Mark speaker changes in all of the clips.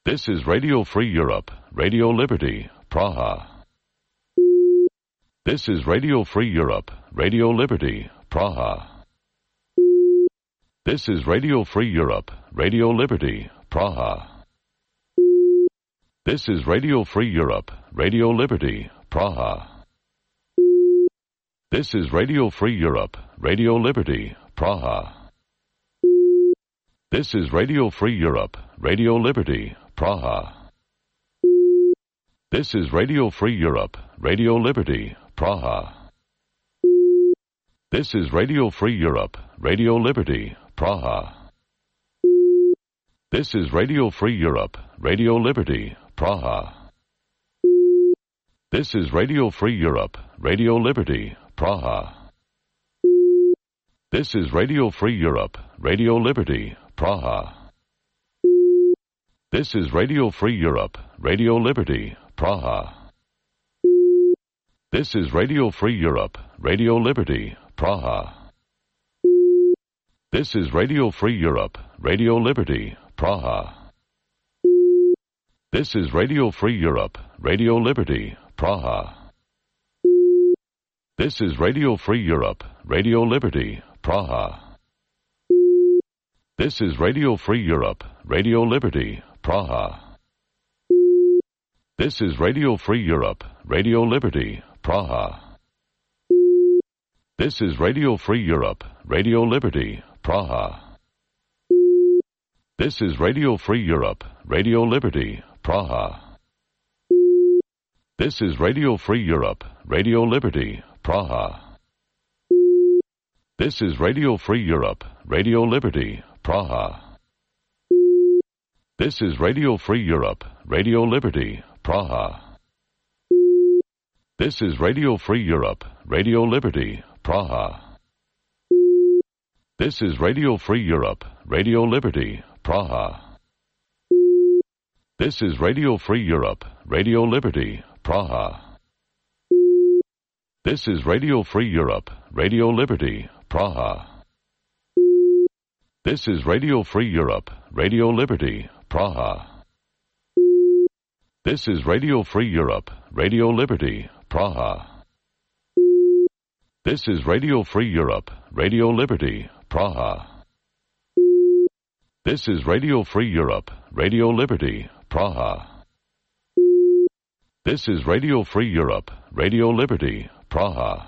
Speaker 1: This is Radio Free Europe, Radio Liberty, Praha. This is Radio Free Europe, Radio Liberty, Praha. This is Radio Free Europe, Radio Liberty, Praha. This is Radio Free Europe, Radio Liberty, Praha. This is Radio Free Europe, Radio Liberty, Praha. This is Radio Free Europe, Radio Liberty, Praha. This is Radio Free Europe, Radio Liberty, Praha. This is Radio Free Europe, Radio Liberty, Praha. This is Radio Free Europe, Radio Liberty, Praha. This is Radio Free Europe, Radio Liberty, Praha. This is Radio Free Europe, Radio Liberty, Praha. This is Radio Free Europe, Radio Liberty, Praha. This is Radio Free Europe, Radio Liberty, Praha. This is Radio Free Europe, Radio Liberty, Praha. This is Radio Free Europe, Radio Liberty, Praha. This is Radio Free Europe, Radio Liberty, Praha. This is Radio Free Europe, Radio Liberty, Praha. This is Radio Free Europe, Radio Liberty, Praha. This is Radio Free Europe, Radio Liberty, Praha. This is Radio Free Europe, Radio Liberty, Praha. This is Radio Free Europe, Radio Liberty, Praha. This is Radio Free Europe, Radio Liberty, Praha. This is Radio Free Europe, Radio Liberty, Praha. This is Radio Free Europe, Radio Liberty, Praha. This is Radio Free Europe, Radio Liberty, Praha. This is Radio Free Europe, Radio Liberty, Praha. This is Radio Free Europe, Radio Liberty, Praha. This is Radio Free Europe, Radio Liberty, Praha. This is Radio Free Europe, Radio Liberty, Praha. This is Radio Free Europe, Radio Liberty, Praha. This is Radio Free Europe, Radio Liberty, Praha. This is Radio Free Europe, Radio Liberty, Praha.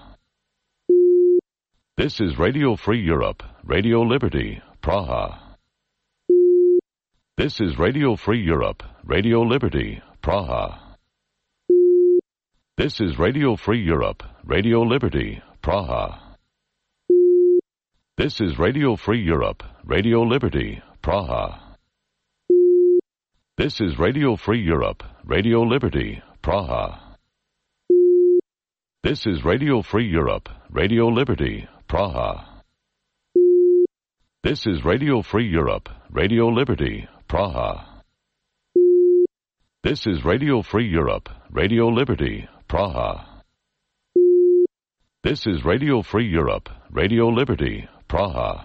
Speaker 1: This is Radio Free Europe, Radio Liberty, Praha. This is Radio Free Europe, Radio Liberty, Praha. This is Radio Free Europe, Radio Liberty, Praha. This is Radio Free Europe, Radio Liberty, Praha. This is Radio Free Europe, Radio Liberty, Praha. This is Radio Free Europe, Radio Liberty, Praha. This is Radio Free Europe, Radio Liberty, Praha. This is Radio Free Europe, Radio Liberty, Praha. This is Radio Free Europe, Radio Liberty, Praha.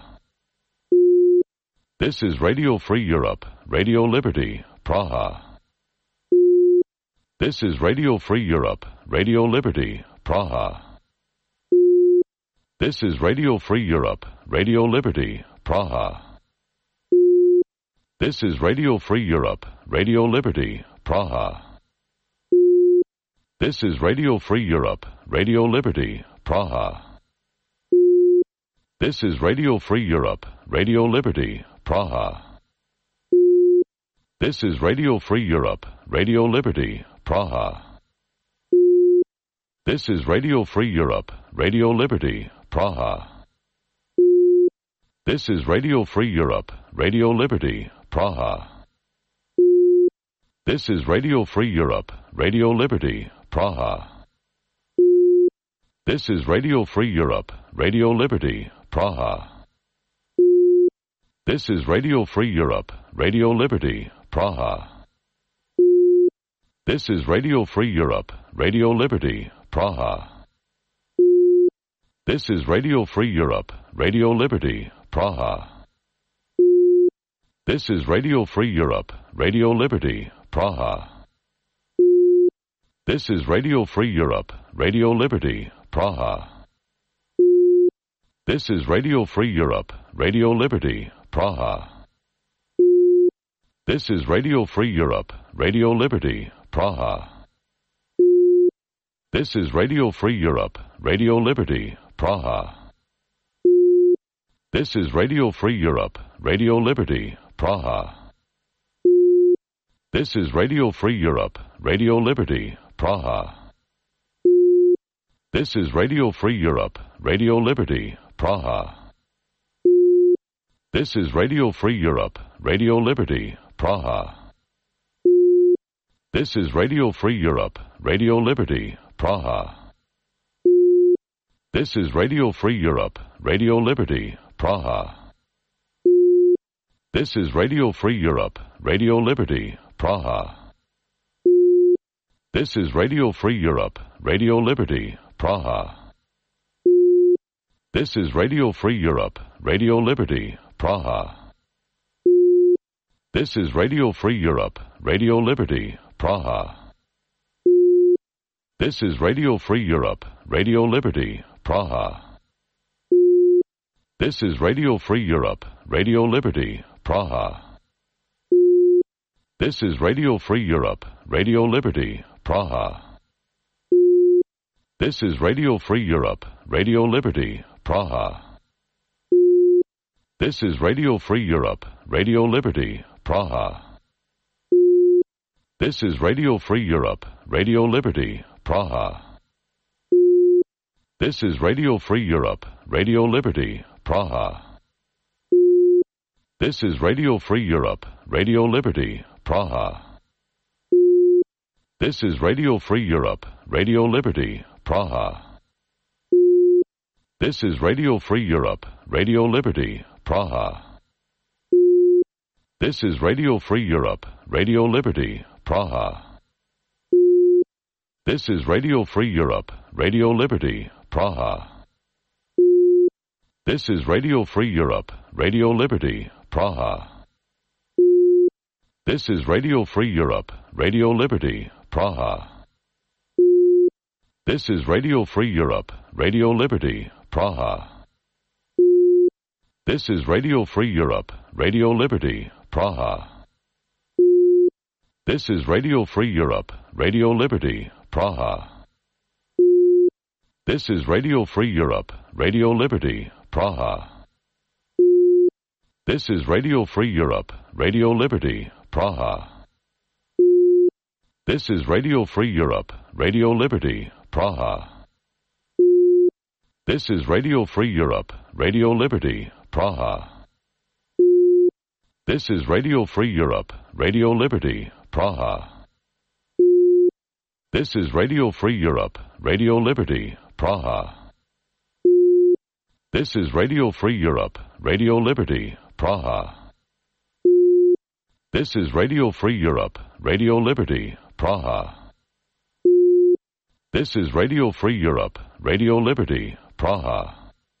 Speaker 1: This is Radio Free Europe, Radio Liberty, Praha. This is Radio Free Europe, Radio Liberty, Praha. This is Radio Free Europe, Radio Liberty, Praha. This is Radio Free Europe, Radio Liberty, Praha. This is Radio Free Europe, Radio Liberty, Praha. This is Radio Free Europe, Radio Liberty, Praha. This is Radio Free Europe, Radio Liberty, Praha. This is Radio Free Europe, Radio Liberty, Praha. This is Radio Free Europe, Radio Liberty, Praha. This is Radio Free Europe, Radio Liberty, Praha. This is Radio Free Europe, Radio Liberty, Praha. This is Radio Free Europe, Radio Liberty, Praha. This is Radio Free Europe, Radio Liberty, Praha. This is Radio Free Europe, Radio Liberty, Praha. This is Radio Free Europe, Radio Liberty, Praha. This is Radio Free Europe, Radio Liberty, Praha. This is Radio Free Europe, Radio Liberty, Praha. This is Radio Free Europe, Radio Liberty, Praha. This is Radio Free Europe, Radio Liberty, Praha. This is Radio Free Europe, Radio Liberty, Praha. This is Radio Free Europe, Radio Liberty, Praha. This is Radio Free Europe, Radio Liberty, Praha. This is Radio Free Europe, Radio Liberty, Praha. This is Radio Free Europe, Radio Liberty, Praha. This is Radio Free Europe, Radio Liberty, Praha. This is Radio Free Europe, Radio Liberty, Praha. This is Radio Free Europe, Radio Liberty, Praha. This is Radio Free Europe, Radio Liberty, Praha. This is Radio Free Europe, Radio Liberty, Praha. This is Radio Free Europe, Radio Liberty, Praha. This is Radio Free Europe, Radio Liberty, Praha. This is Radio Free Europe, Radio Liberty, Praha. This is Radio Free Europe, Radio Liberty, Praha. This is Radio Free Europe, Radio Liberty, Praha. This is Radio Free Europe, Radio Liberty, Praha. This is Radio Free Europe, Radio Liberty, Praha. This is Radio Free Europe, Radio Liberty, Praha. This is Radio Free Europe, Radio Liberty, Praha. This is Radio Free Europe, Radio Liberty, Praha. This is Radio Free Europe, Radio Liberty, Praha. This is Radio Free Europe, Radio Liberty, Praha. This is Radio Free Europe, Radio Liberty, Praha. This is Radio Free Europe, Radio Liberty, Praha. This is Radio Free Europe, Radio Liberty, Praha. This is Radio Free Europe, Radio Liberty, Praha. This is Radio Free Europe, Radio Liberty, Praha. This is Radio Free Europe, Radio Liberty, Praha. This is Radio Free Europe, Radio Liberty, Praha. This is Radio Free Europe, Radio Liberty, Praha. This is Radio Free Europe, Radio Liberty, Praha. This is Radio Free Europe, Radio Liberty, Praha. This is Radio Free Europe, Radio Liberty, Praha. This is Radio Free Europe, Radio Liberty, Praha. This is Radio Free Europe, Radio Liberty, Praha. This is Radio Free Europe, Radio Liberty, Praha.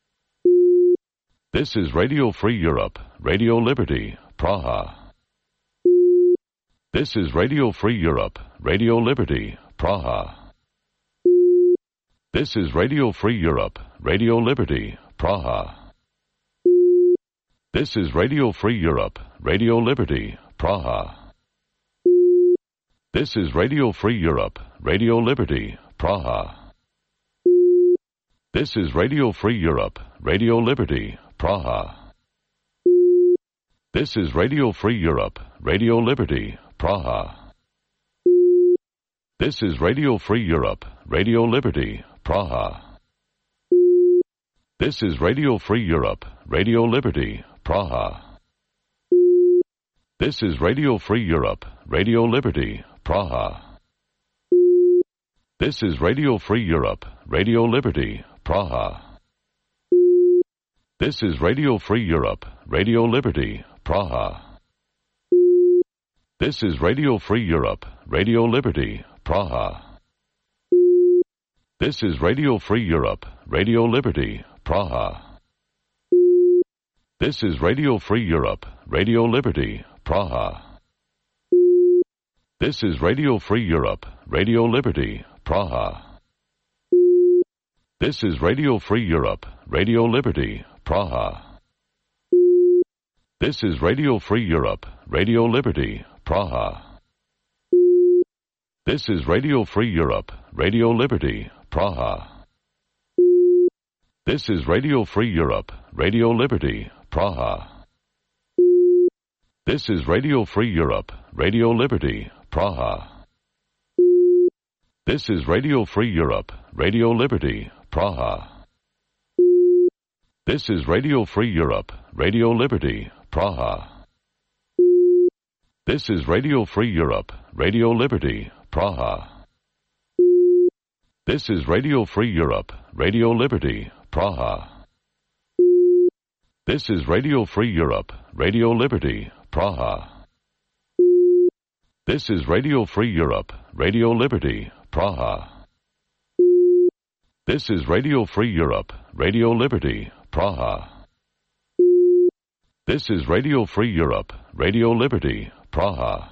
Speaker 1: This is Radio Free Europe, Radio Liberty, Praha. This is Radio Free Europe, Radio Liberty, Praha. This is Radio Free Europe, Radio Liberty, Praha. This is Radio Free Europe, Radio Liberty, Praha. This is Radio Free Europe, Radio Liberty, Praha. This is Radio Free Europe, Radio Liberty, Praha. This is Radio Free Europe, Radio Liberty, Praha. This is Radio Free Europe, Radio Liberty, Praha. This is Radio Free Europe, Radio Liberty, Praha. This is Radio Free Europe, Radio Liberty, Praha. This is Radio Free Europe, Radio Liberty, Praha. This is Radio Free Europe, Radio Liberty, Praha. This is Radio Free Europe, Radio Liberty, Praha. This is Radio Free Europe, Radio Liberty, Praha. This is Radio Free Europe, Radio Liberty, Praha. This is Radio Free Europe, Radio Liberty, Praha. This is Radio Free Europe, Radio Liberty, Praha. This is Radio Free Europe, Radio Liberty, Praha. This is Radio Free Europe, Radio Liberty, Praha. This is Radio Free Europe, Radio Liberty, Praha. This is Radio Free Europe, Radio Liberty, Praha. This is Radio Free Europe, Radio Liberty, Praha. This is Radio Free Europe, Radio Liberty, Praha. This is Radio Free Europe, Radio Liberty, Praha. This is Radio Free Europe, Radio Liberty, Praha. This is Radio Free Europe, Radio Liberty, Praha. This is Radio Free Europe, Radio Liberty, Praha. This is Radio Free Europe, Radio Liberty, Praha. This is Radio Free Europe, Radio Liberty, Praha.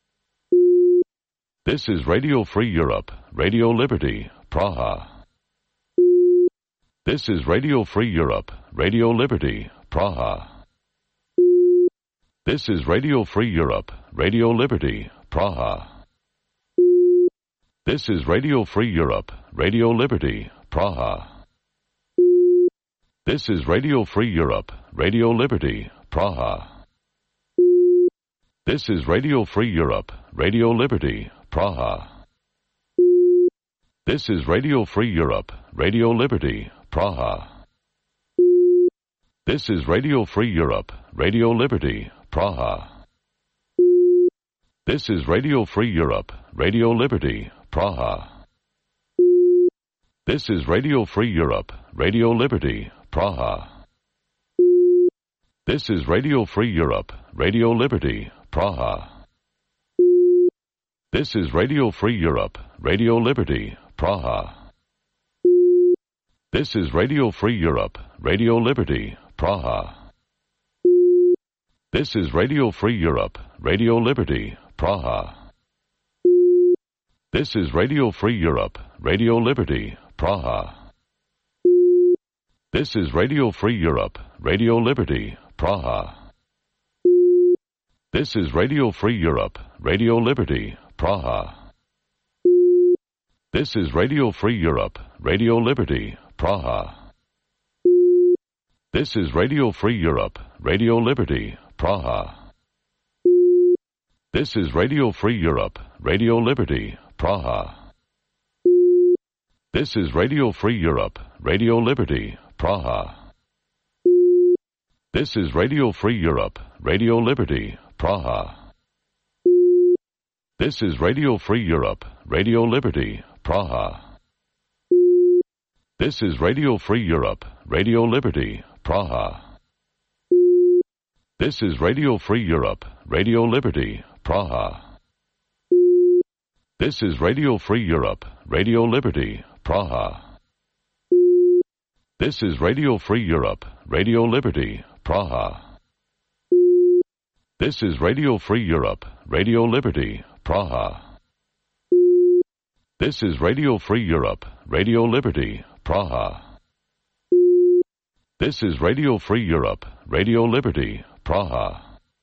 Speaker 1: This is Radio Free Europe, Radio Liberty, Praha. This is Radio Free Europe, Radio Liberty, Praha. This is Radio Free Europe, Radio Liberty, Praha. This is Radio Free Europe, Radio Liberty, Praha. This is Radio Free Europe, Radio Liberty, Praha. This is Radio Free Europe, Radio Liberty, Praha. This is Radio Free Europe, Radio Liberty, Praha. This is Radio Free Europe, Radio Liberty, Praha. This is Radio Free Europe, Radio Liberty, Praha. This is Radio Free Europe, Radio Liberty, Praha. This is Radio Free Europe, Radio Liberty, Praha. This is Radio Free Europe, Radio Liberty, Praha. This is Radio Free Europe, Radio Liberty, Praha. This is Radio Free Europe, Radio Liberty, Praha. This is Radio Free Europe, Radio Liberty, Praha. This is Radio Free Europe, Radio Liberty, Praha. This is Radio Free Europe, Radio Liberty, Praha. This is Radio Free Europe, Radio Liberty, Praha. This is Radio Free Europe, Radio Liberty, Praha. This is Radio Free Europe, Radio Liberty, Praha. This is Radio Free Europe, Radio Liberty, Praha. This is Radio Free Europe, Radio Liberty, Praha. This is Radio Free Europe, Radio Liberty, Praha. This is Radio Free Europe, Radio Liberty, Praha. This is Radio Free Europe, Radio Liberty, Praha. This is Radio Free Europe, Radio Liberty, Praha. This is Radio Free Europe, Radio Liberty, Praha. This is Radio Free Europe, Radio Liberty, Praha. This is Radio Free Europe, Radio Liberty, Praha. This is Radio Free Europe, Radio Liberty, Praha.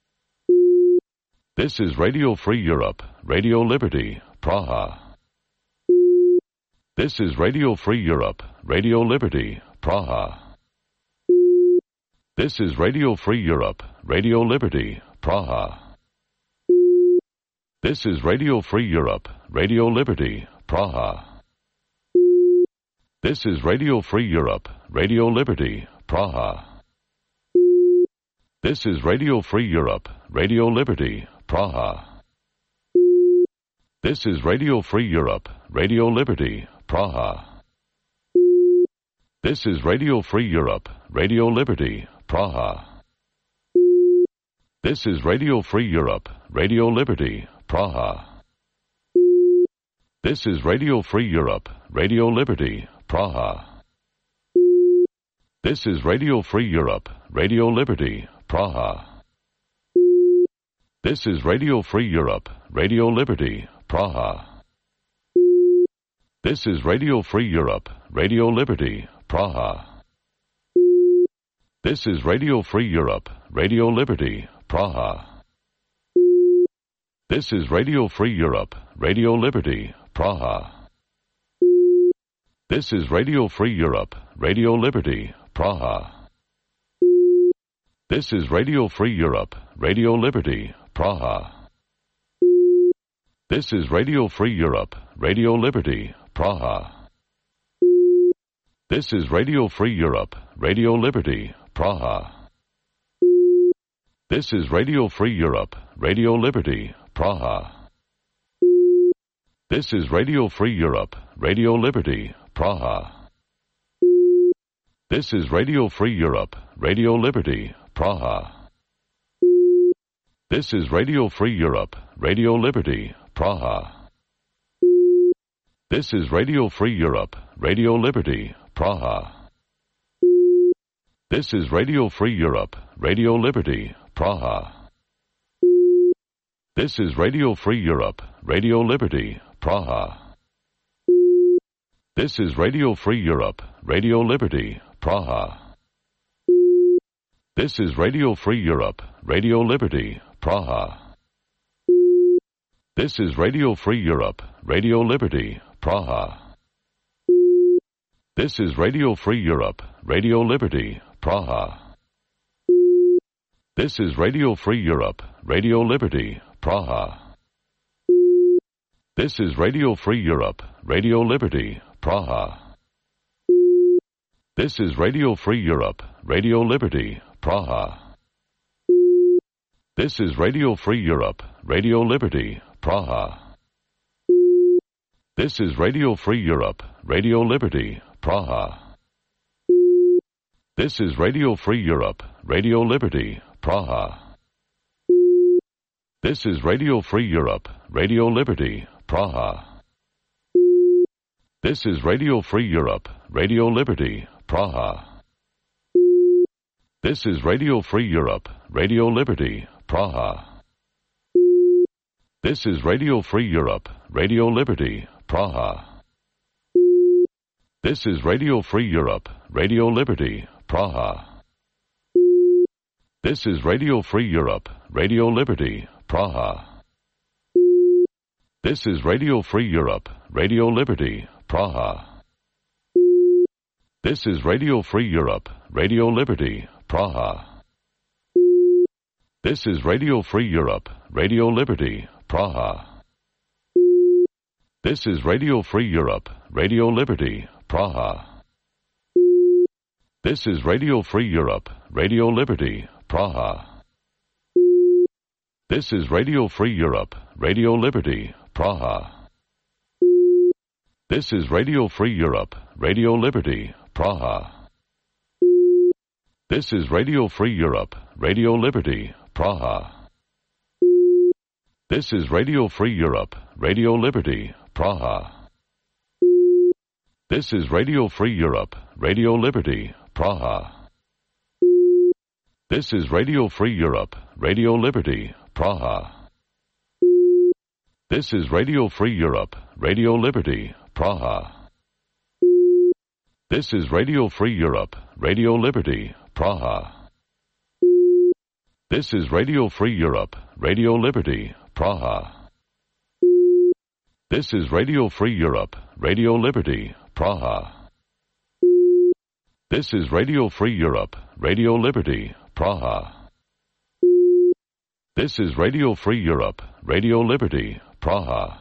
Speaker 1: This is Radio Free Europe, Radio Liberty, Praha. This is Radio Free Europe, Radio Liberty, Praha. This is Radio Free Europe, Radio Liberty, Praha. This is Radio Free Europe, Radio Liberty, Praha. This is Radio Free Europe, Radio Liberty, Praha. This is Radio Free Europe, Radio Liberty, Praha. This is Radio Free Europe, Radio Liberty, Praha. This is Radio Free Europe, Radio Liberty, Praha. This is Radio Free Europe, Radio Liberty, Praha. This is Radio Free Europe, Radio Liberty, Praha. This is Radio Free Europe, Radio Liberty, Praha. This is Radio Free Europe, Radio Liberty, Praha. This is Radio Free Europe, Radio Liberty, Praha. This is Radio Free Europe, Radio Liberty, Praha. This is Radio Free Europe, Radio Liberty, Praha. This is Radio Free Europe, Radio Liberty, Praha. This is Radio Free Europe, Radio Liberty, Praha. This is Radio Free Europe, Radio Liberty, Praha. This is Radio Free Europe, Radio Liberty, Praha. This is Radio Free Europe, Radio Liberty, Praha. This is Radio Free Europe, Radio Liberty, Praha. This is Radio Free Europe, Radio Liberty, Praha. This is Radio Free Europe, Radio Liberty, Praha. This is Radio Free Europe, Radio Liberty, Praha. This is Radio Free Europe, Radio Liberty, Praha. This is Radio Free Europe, Radio Liberty, Praha. This is Radio Free Europe, Radio Liberty, Praha. This is Radio Free Europe, Radio Liberty, Praha. This is Radio Free Europe, Radio Liberty, Praha. This is Radio Free Europe, Radio Liberty, Praha. This is Radio Free Europe, Radio Liberty, Praha. This is Radio Free Europe, Radio Liberty, Praha. This is Radio Free Europe, Radio Liberty, Praha. This is Radio Free Europe, Radio Liberty, Praha. This is Radio Free Europe, Radio Liberty, Praha. This is Radio Free Europe, Radio Liberty, Praha. This is Radio Free Europe, Radio Liberty, Praha. This is Radio Free Europe, Radio Liberty, Praha. This is Radio Free Europe, Radio Liberty, Praha. This is Radio Free Europe, Radio Liberty, Praha. This is Radio Free Europe, Radio Liberty, Praha. This is Radio Free Europe, Radio Liberty, Praha. This is Radio Free Europe, Radio Liberty, Praha. This is Radio Free Europe, Radio Liberty, Praha. This is Radio Free Europe, Radio Liberty, Praha. This is Radio Free Europe, Radio Liberty, Praha. This is Radio Free Europe, Radio Liberty, Praha. This is Radio Free Europe, Radio Liberty, Praha. This is Radio Free Europe, Radio Liberty, Praha. This is Radio Free Europe, Radio Liberty, Praha. This is Radio Free Europe, Radio Liberty, Praha. This is Radio Free Europe, Radio Liberty, Praha. This is Radio Free Europe, Radio Liberty, Praha. This is Radio Free Europe, Radio Liberty, Praha. This is Radio Free Europe, Radio Liberty, Praha. This is Radio Free Europe, Radio Liberty, Praha. This is Radio Free Europe, Radio Liberty, Praha. This is Radio Free Europe, Radio Liberty, Praha. This is Radio Free Europe, Radio Liberty, Praha.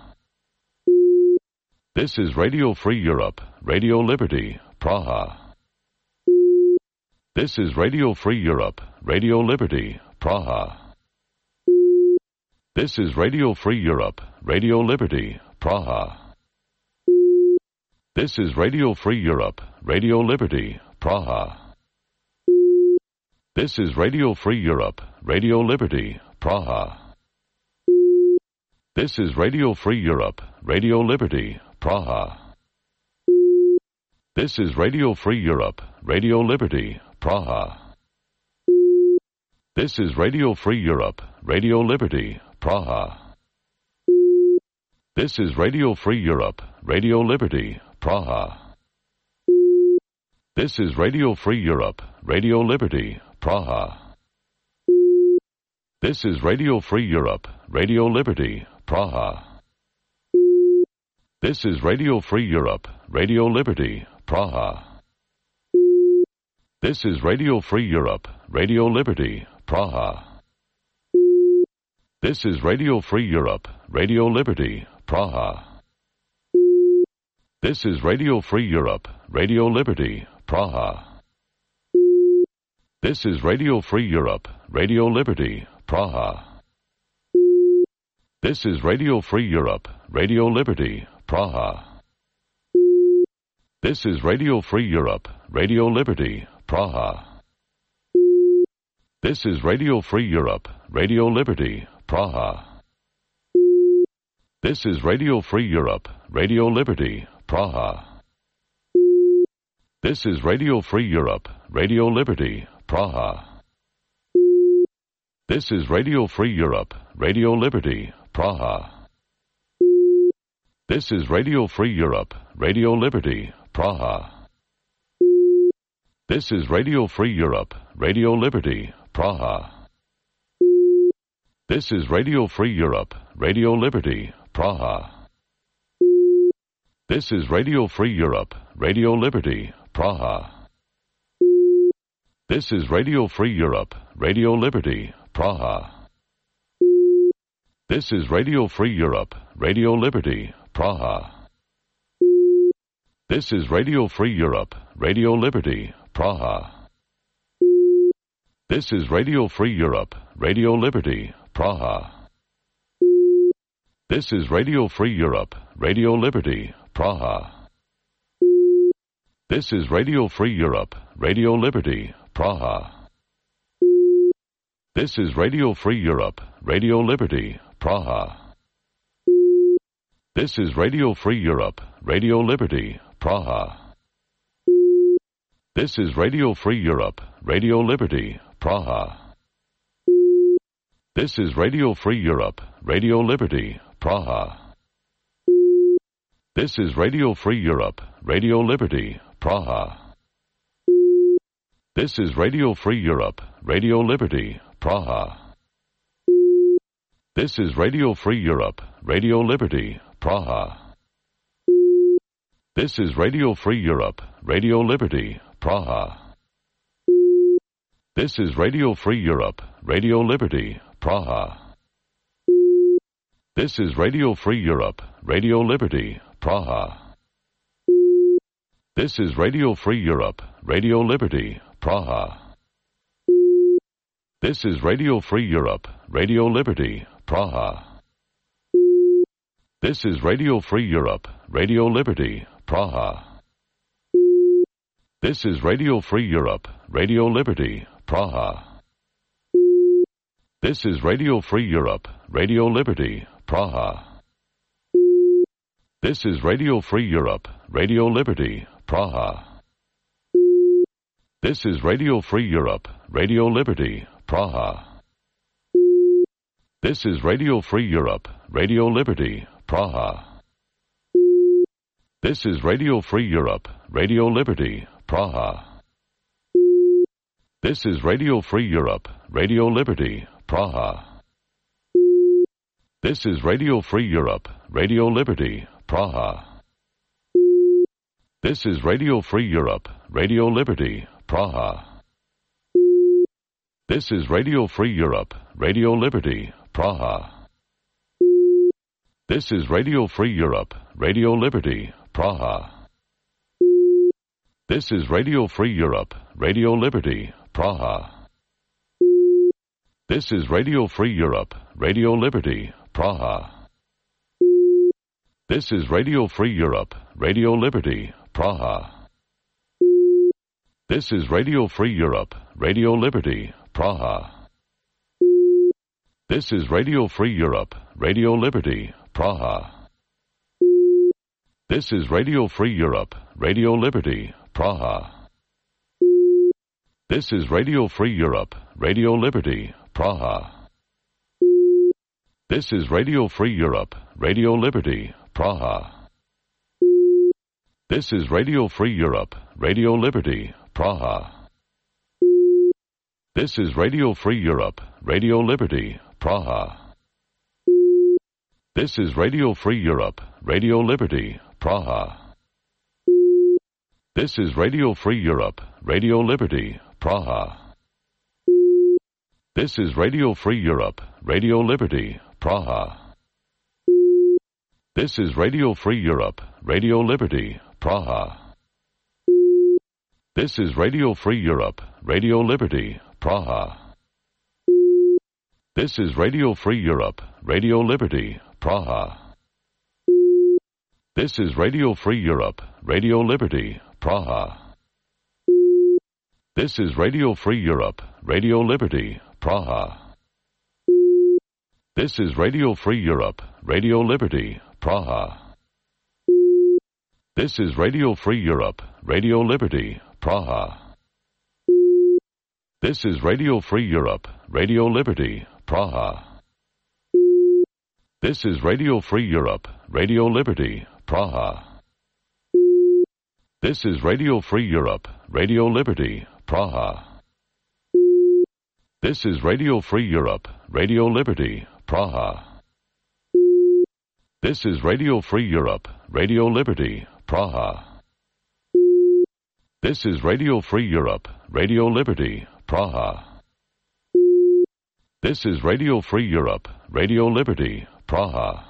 Speaker 1: This is Radio Free Europe, Radio Liberty, Praha. This is Radio Free Europe, Radio Liberty, Praha. This is Radio Free Europe, Radio Liberty, Praha. This is Radio Free Europe, Radio Liberty, Praha. This is Radio Free Europe, Radio Liberty, Praha. This is Radio Free Europe, Radio Liberty, Praha. This is Radio Free Europe, Radio Liberty, Praha. This is Radio Free Europe, Radio Liberty, Praha. This is Radio Free Europe, Radio Liberty, Praha. This is Radio Free Europe, Radio Liberty, Praha. This is Radio Free Europe, Radio Liberty, Praha. This is Radio Free Europe, Radio Liberty, Praha. This is Radio Free Europe, Radio Liberty, Praha. This is Radio Free Europe, Radio Liberty, Praha. This is Radio Free Europe, Radio Liberty, Praha. This is Radio Free Europe, Radio Liberty, Praha. This is Radio Free Europe, Radio Liberty, Praha. This is Radio Free Europe, Radio Liberty, Praha. This is Radio Free Europe, Radio Liberty, Praha. This is Radio Free Europe, Radio Liberty, Praha. This is Radio Free Europe, Radio Liberty, Praha. This is Radio Free Europe, Radio Liberty, Praha. This is Radio Free Europe, Radio Liberty, Praha. This is Radio Free Europe, Radio Liberty, Praha. This is Radio Free Europe, Radio Liberty, Praha. This is Radio Free Europe, Radio Liberty, Praha. This is Radio Free Europe, Radio Liberty, Praha. This is Radio Free Europe, Radio Liberty, Praha. This is Radio Free Europe, Radio Liberty, Praha. This is Radio Free Europe, Radio Liberty, Praha. This is Radio Free Europe, Radio Liberty, Praha. This is Radio Free Europe, Radio Liberty, Praha. This is Radio Free Europe, Radio Liberty, Praha. This is Radio Free Europe, Radio Liberty, Praha. This is Radio Free Europe, Radio Liberty, Praha. This is Radio Free Europe, Radio Liberty, Praha. This is Radio Free Europe, Radio Liberty, Praha. This is Radio Free Europe, Radio Liberty, Praha. This is Radio Free Europe, Radio Liberty, Praha. This is Radio Free Europe, Radio Liberty, Praha. This is Radio Free Europe, Radio Liberty, Praha. This is Radio Free Europe, Radio Liberty, Praha. This is Radio Free Europe, Radio Liberty, Praha. This is Radio Free Europe, Radio Liberty, Praha. This is Radio Free Europe, Radio Liberty, Praha. This is Radio Free Europe, Radio Liberty, Praha. This is Radio Free Europe, Radio Liberty, Praha. This is Radio Free Europe, Radio Liberty, Praha. This is Radio Free Europe, Radio Liberty, Praha. This is Radio Free Europe, Radio Liberty, Praha. This is Radio Free Europe, Radio Liberty, Praha. This is Radio Free Europe, Radio Liberty, Praha. This is Radio Free Europe, Radio Liberty, Praha. This is Radio Free Europe, Radio Liberty, Praha. This is Radio Free Europe, Radio Liberty, Praha. This is Radio Free Europe, Radio Liberty, Praha. This is Radio Free Europe, Radio Liberty, Praha. This is Radio Free Europe, Radio Liberty, Praha. This is Radio Free Europe, Radio Liberty, Praha. This is Radio Free Europe, Radio Liberty, Praha. This is Radio Free Europe, Radio Liberty, Praha. This is Radio Free Europe, Radio Liberty, Praha. This is Radio Free Europe, Radio Liberty, Praha. This is Radio Free Europe, Radio Liberty, Praha. This is Radio Free Europe, Radio Liberty, Praha. This is Radio Free Europe, Radio Liberty, Praha. This is Radio Free Europe, Radio Liberty, Praha. This is Radio Free Europe, Radio Liberty, Praha. This is Radio Free Europe, Radio Liberty, Praha. This is Radio Free Europe, Radio Liberty, Praha. This is Radio Free Europe, Radio Liberty, Praha. This is Radio Free Europe, Radio Liberty, Praha. This is Radio Free Europe, Radio Liberty, Praha. This is Radio Free Europe, Radio Liberty, Praha. This is Radio Free Europe, Radio Liberty, Praha. This is Radio Free Europe, Radio Liberty, Praha. This is Radio Free Europe, Radio Liberty, Praha. This is Radio Free Europe, Radio Liberty, Praha. This is Radio Free Europe, Radio Liberty, Praha. This is Radio Free Europe, Radio Liberty, Praha. This is Radio Free Europe, Radio Liberty, Praha. This is Radio Free Europe, Radio Liberty, Praha. This is Radio Free Europe, Radio Liberty, Praha.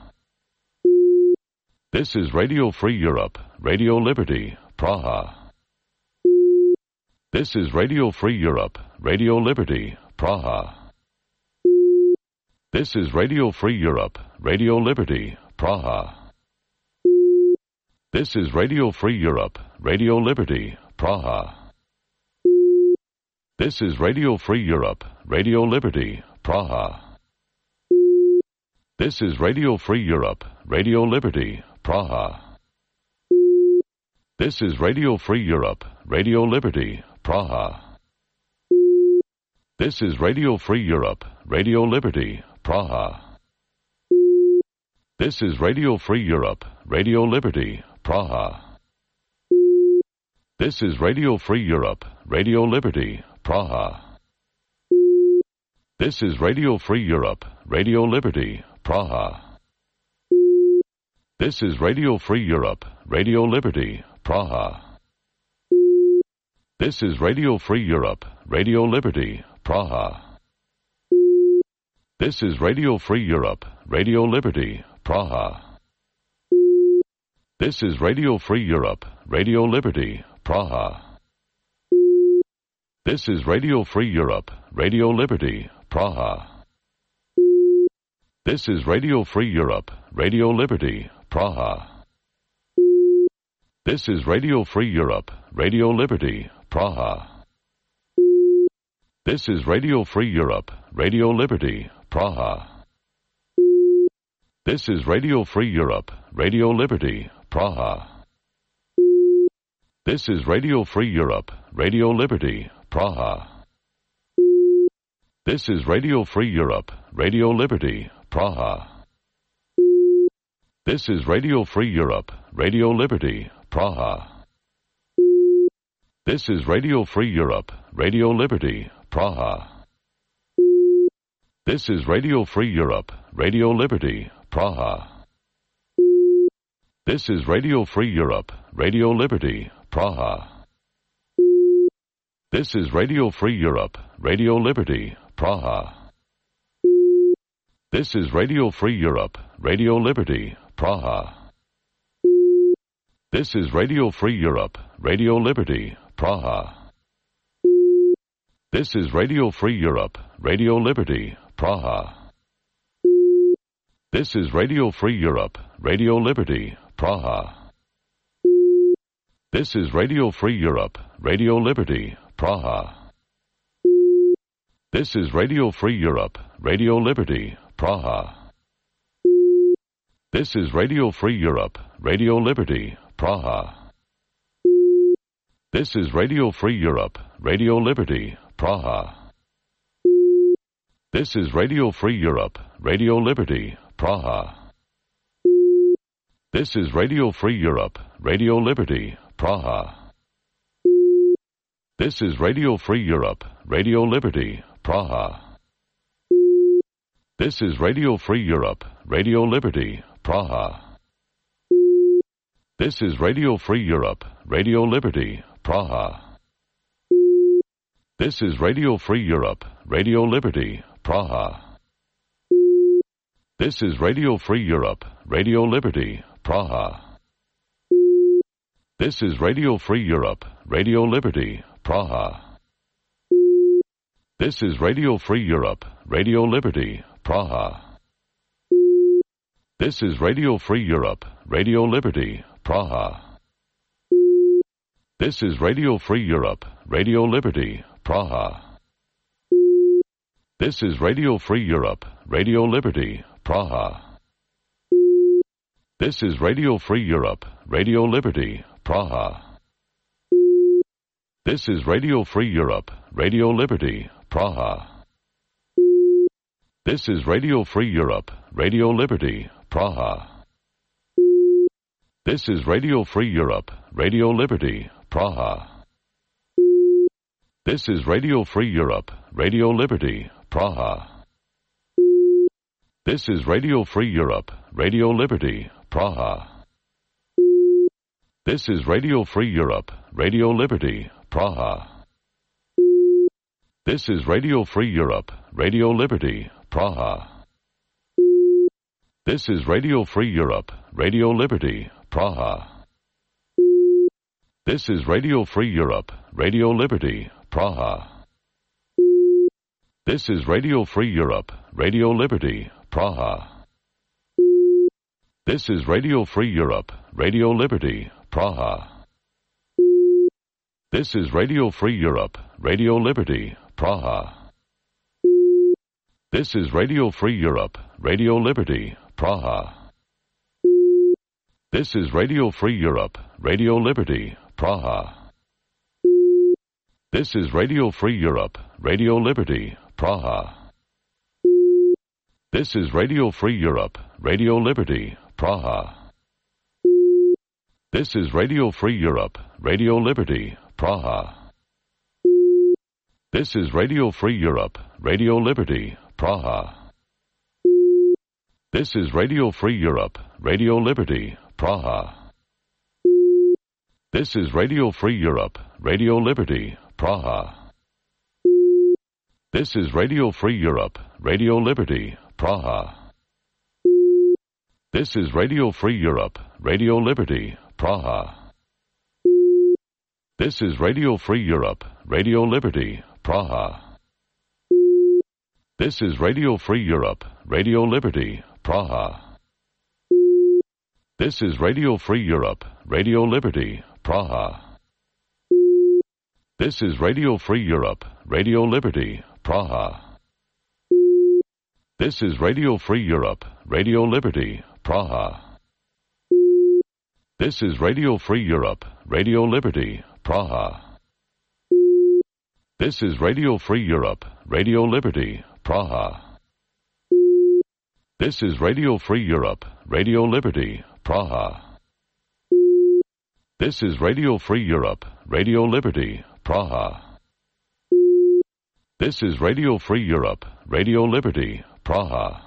Speaker 1: This is Radio Free Europe, Radio Liberty, Praha. This is Radio Free Europe, Radio Liberty, Praha. This is Radio Free Europe, Radio Liberty, Praha. This is Radio Free Europe, Radio Liberty, Praha. This is Radio Free Europe, Radio Liberty, Praha. This is Radio Free Europe, Radio Liberty, Praha. This is Radio Free Europe, Radio Liberty, Praha. This is Radio Free Europe, Radio Liberty, Praha. This is Radio Free Europe, Radio Liberty, Praha. This is Radio Free Europe, Radio Liberty, Praha. This is Radio Free Europe, Radio Liberty, Praha. This is Radio Free Europe, Radio Liberty, Praha. This is Radio Free Europe, Radio Liberty, Praha. This is Radio Free Europe, Radio Liberty, Praha. This is Radio Free Europe, Radio Liberty, Praha. This is Radio Free Europe, Radio Liberty, Praha. This is Radio Free Europe, Radio Liberty, Praha. This is Radio Free Europe, Radio Liberty, Praha. This is Radio Free Europe, Radio Liberty, Praha. This is Radio Free Europe, Radio Liberty, Praha. This is Radio Free Europe, Radio Liberty, Praha. This is Radio Free Europe, Radio Liberty, Praha. This is Radio Free Europe, Radio Liberty, Praha. This is Radio Free Europe, Radio Liberty, Praha. This is Radio Free Europe, Radio Liberty, Praha. This is Radio Free Europe, Radio Liberty, Praha. This is Radio Free Europe, Radio Liberty, Praha. This is Radio Free Europe, Radio Liberty, Praha. This is Radio Free Europe, Radio Liberty, Praha. This is Radio Free Europe, Radio Liberty, Praha. This is Radio Free Europe, Radio Liberty, Praha. This is Radio Free Europe, Radio Liberty, Praha. This is Radio Free Europe, Radio Liberty, Praha. This is Radio Free Europe, Radio Liberty, Praha. This is Radio Free Europe, Radio Liberty, Praha. This is Radio Free Europe, Radio Liberty, Praha. This is Radio Free Europe, Radio Liberty, Praha. This is Radio Free Europe, Radio Liberty, Praha. This is Radio Free Europe, Radio Liberty, Praha. This is Radio Free Europe, Radio Liberty, Praha. This is Radio Free Europe, Radio Liberty, Praha. This is Radio Free Europe, Radio Liberty, Praha. This is Radio Free Europe, Radio Liberty, Praha. This is Radio Free Europe, Radio Liberty, Praha. This is Radio Free Europe, Radio Liberty, Praha. This is Radio Free Europe, Radio Liberty, Praha. This is Radio Free Europe, Radio Liberty, Praha. This is Radio Free Europe, Radio Liberty, Praha. This is Radio Free Europe, Radio Liberty, Praha. This is Radio Free Europe, Radio Liberty, Praha. This is Radio Free Europe, Radio Liberty, Praha. This is Radio Free Europe, Radio Liberty, Praha. This is Radio Free Europe, Radio Liberty, Praha. This is Radio Free Europe, Radio Liberty, Praha. This is Radio Free Europe, Radio Liberty, Praha. This is Radio Free Europe, Radio Liberty, Praha. This is Radio Free Europe, Radio Liberty, Praha. This is Radio Free Europe, Radio Liberty, Praha. This is Radio Free Europe, Radio Liberty, Praha. This is Radio Free Europe, Radio Liberty, Praha. This is Radio Free Europe, Radio Liberty, Praha. This is Radio Free Europe, Radio Liberty, Praha. This is Radio Free Europe, Radio Liberty, Praha. This is Radio Free Europe, Radio Liberty, Praha. This is Radio Free Europe, Radio Liberty, Praha. This is Radio Free Europe, Radio Liberty, Praha. This is Radio Free Europe, Radio Liberty, Praha. This is Radio Free Europe, Radio Liberty, Praha. This is Radio Free Europe, Radio Liberty, Praha. This is Radio Free Europe, Radio Liberty, Praha. This is Radio Free Europe, Radio Liberty, Praha. This is Radio Free Europe, Radio Liberty, Praha. This is Radio Free Europe, Radio Liberty, Praha. This is Radio Free Europe, Radio Liberty, Praha. This is Radio Free Europe, Radio Liberty, Praha. This is Radio Free Europe, Radio Liberty, Praha. This is Radio Free Europe, Radio Liberty, Praha. This is Radio Free Europe, Radio Liberty, Praha. This is Radio Free Europe, Radio Liberty, Praha. This is Radio Free Europe, Radio Liberty, Praha.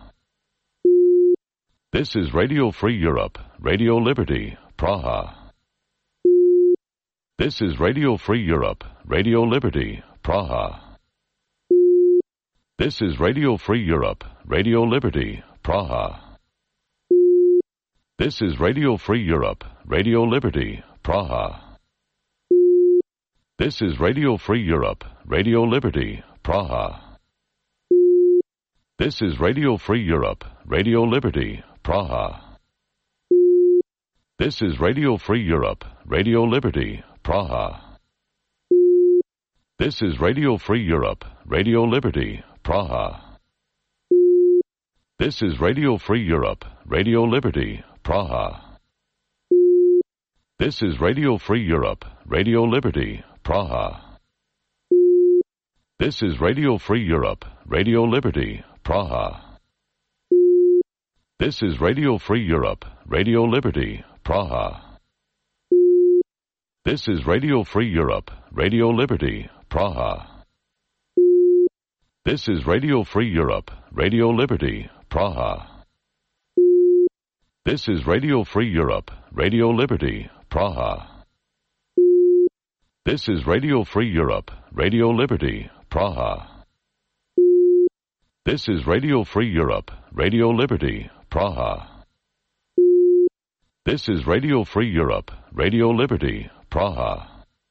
Speaker 1: This is Radio Free Europe, Radio Liberty, Praha. This is Radio Free Europe, Radio Liberty, Praha. This is Radio Free Europe, Radio Liberty, Praha. This is Radio Free Europe, Radio Liberty, Praha. This is Radio Free Europe, Radio Liberty, Praha. This is Radio Free Europe, Radio Liberty, Praha. This is Radio Free Europe, Radio Liberty, Praha. This is Radio Free Europe, Radio Liberty, Praha. This is Radio Free Europe, Radio Liberty, Praha. This is Radio Free Europe, Radio Liberty, Praha. This is Radio Free Europe, Radio Liberty, Praha. This is Radio Free Europe, Radio Liberty, Praha. This is Radio Free Europe, Radio Liberty, Praha. This is Radio Free Europe, Radio Liberty, Praha. This is Radio Free Europe, Radio Liberty, Praha. This is Radio Free Europe, Radio Liberty, Praha. This is Radio Free Europe, Radio Liberty, Praha. This is Radio Free Europe, Radio Liberty, Praha.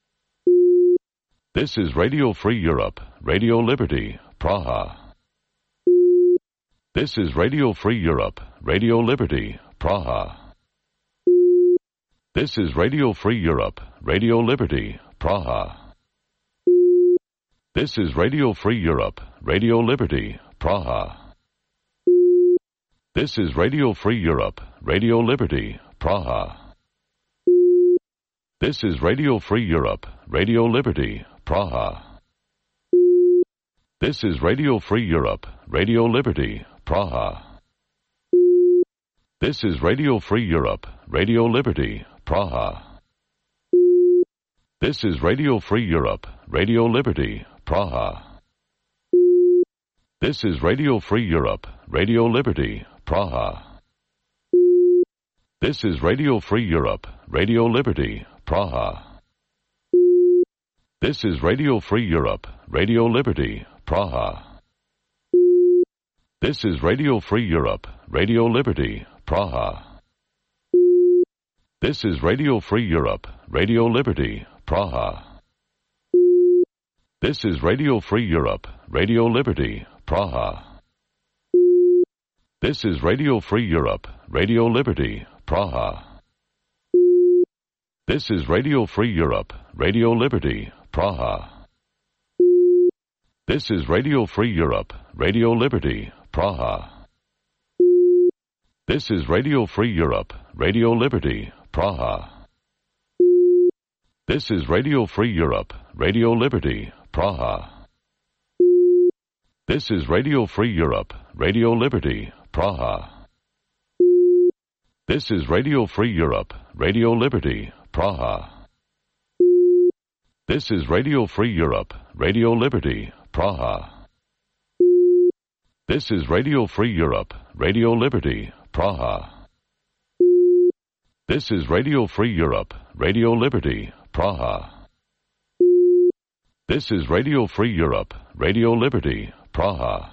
Speaker 1: This is Radio Free Europe, Radio Liberty, Praha. This is Radio Free Europe, Radio Liberty, Praha. This is Radio Free Europe, Radio Liberty, Praha. This is Radio Free Europe, Radio Liberty, Praha. This is Radio Free Europe, Radio Liberty, Praha. This is Radio Free Europe, Radio Liberty, Praha. This is Radio Free Europe, Radio Liberty, Praha. This is Radio Free Europe, Radio Liberty, Praha. This is Radio Free Europe, Radio Liberty, Praha. This is Radio Free Europe, Radio Liberty, Praha. This is Radio Free Europe, Radio Liberty, Praha. This is Radio Free Europe, Radio Liberty, Praha. This is Radio Free Europe, Radio Liberty, Praha. This is Radio Free Europe, Radio Liberty, Praha. This is Radio Free Europe, Radio Liberty, Praha. This is Radio Free Europe, Radio Liberty, Praha. This is Radio Free Europe, Radio Liberty, Praha. This is Radio Free Europe, Radio Liberty, Praha. This is Radio Free Europe, Radio Liberty, Praha. This is Radio Free Europe, Radio Liberty, Praha. This is Radio Free Europe, Radio Liberty, Praha. This is Radio Free Europe, Radio Liberty, Praha. This is Radio Free Europe, Radio Liberty, Praha. This is Radio Free Europe, Radio Liberty, Praha. This is Radio Free Europe, Radio Liberty, Praha. This is Radio Free Europe, Radio Liberty, Praha.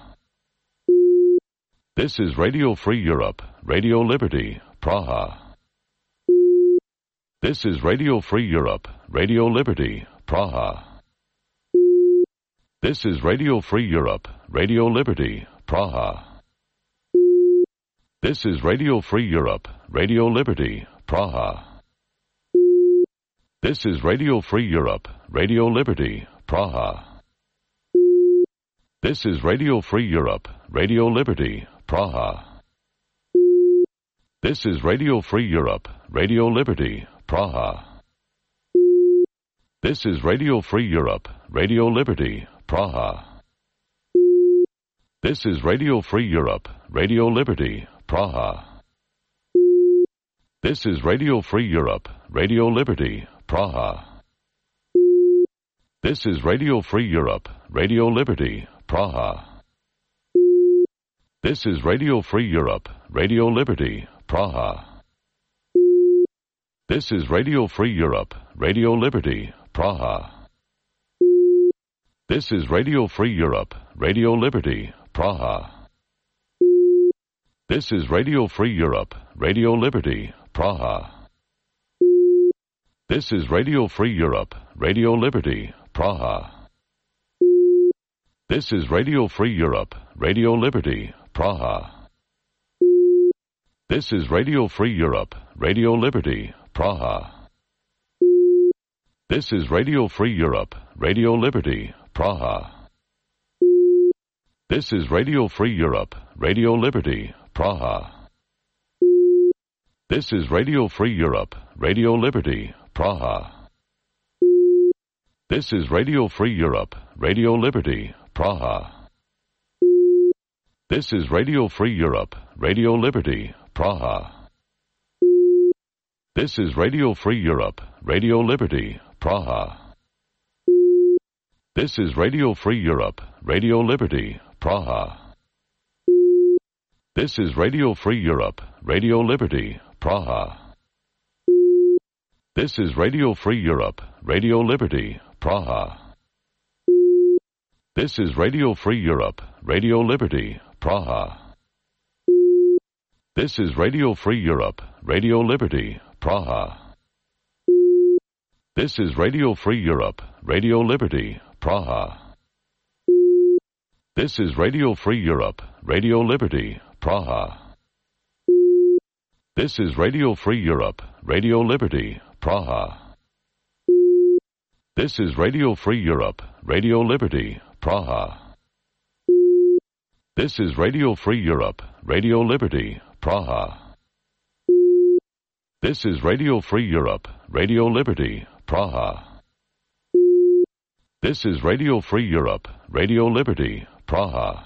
Speaker 1: This is Radio Free Europe, Radio Liberty, Praha. This is Radio Free Europe, Radio Liberty, Praha. This is Radio Free Europe, Radio Liberty, Praha. This is Radio Free Europe, Radio Liberty, Praha. This is Radio Free Europe, Radio Liberty, Praha. This is Radio Free Europe, Radio Liberty, Praha. This is Radio Free Europe, Radio Liberty, Praha. This is Radio Free Europe, Radio Liberty, Praha. This is Radio Free Europe, Radio Liberty, Praha. This is Radio Free Europe, Radio Liberty, Praha. This is Radio Free Europe, Radio Liberty, Praha. This is Radio Free Europe, Radio Liberty, Praha. This is Radio Free Europe, Radio Liberty, Praha. This is Radio Free Europe, Radio Liberty, Praha. This is Radio Free Europe, Radio Liberty, Praha. This is Radio Free Europe, Radio Liberty, Praha. This is Radio Free Europe, Radio Liberty, Praha. This is Radio Free Europe, Radio Liberty, Praha. This is Radio Free Europe, Radio Liberty, Praha. This is Radio Free Europe, Radio Liberty, Praha. This is Radio Free Europe, Radio Liberty, Praha. This is Radio Free Europe, Radio Liberty, Praha. This is Radio Free Europe, Radio Liberty, Praha. This is Radio Free Europe, Radio Liberty, Praha. This is Radio Free Europe, Radio Liberty, Praha. This is Radio Free Europe, Radio Liberty, Praha. This is Radio Free Europe, Radio Liberty, Praha. This is Radio Free Europe, Radio Liberty, Praha. This is Radio Free Europe, Radio Liberty, Praha. This is Radio Free Europe, Radio Liberty, Praha. This is Radio Free Europe, Radio Liberty, Praha. This is Radio Free Europe, Radio Liberty, Praha. This is Radio Free Europe, Radio Liberty, Praha. This is Radio Free Europe, Radio Liberty, Praha. This is Radio Free Europe, Radio Liberty, Praha. This is Radio Free Europe, Radio Liberty, Praha.